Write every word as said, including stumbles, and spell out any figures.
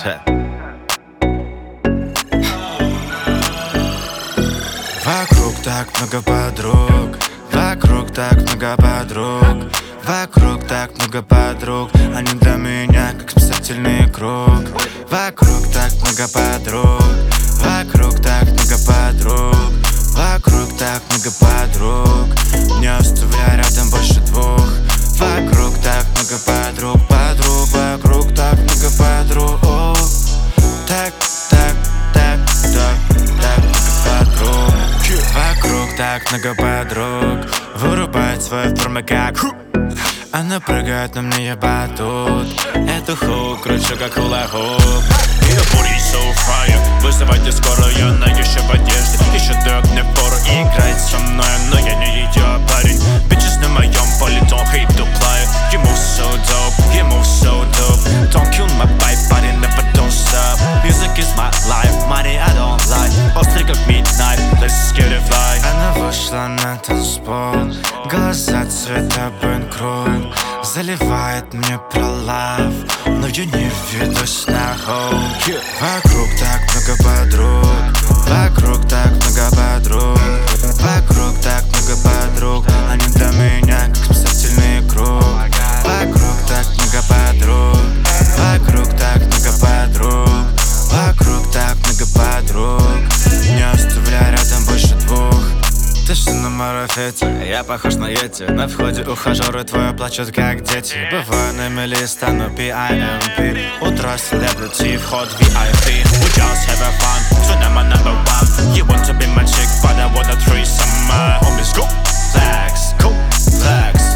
Вокруг так много подруг, вокруг так много подруг, вокруг так много подруг. Они для меня как спасательный круг. Вокруг так много подруг, вокруг так много подруг, вокруг так много подруг. Не оставляй рядом больше двух. Вокруг так много подруг, подруг, вокруг так много подруг. Так, так, так, так, так много подруг. Вокруг так много подруг, вырубает свои формы как она прыгает, на мне я батут. Это хук, кручу как хула-хуп. Ее booty so fire, вызывайте скорую, она еще в одежде. Еще дает мне фору и играет со мной, но я не ее парень. Bitches на моем поле, don't hate the player. You move so dope, you move so dope. Don't kill my vibe, but it never don't stop. Music is my life, money I don't lie. Острый как midnight, let's get it fly. Она вышла на танцпол, глаза цвета бэнкролл. Заливает мне про лав, но я не ведусь на хоу. Вокруг так много подруг, вокруг так много подруг, вокруг так много подруг. Они для меня как спасательный круг. Вокруг так много подруг, вокруг так много подруг, вокруг так много подруг. Не оставляй рядом больше двух. Ты что на марафете, я похож на Йети. На входе ухажеры твои плачут как дети. Бываю на мели, стану пи ай эм пи. Утро селебрити, вход ви ай пи. We just have a fun, so now I'm number one. You want to be my chick, but I want a threesome. My homies go flex, go flex.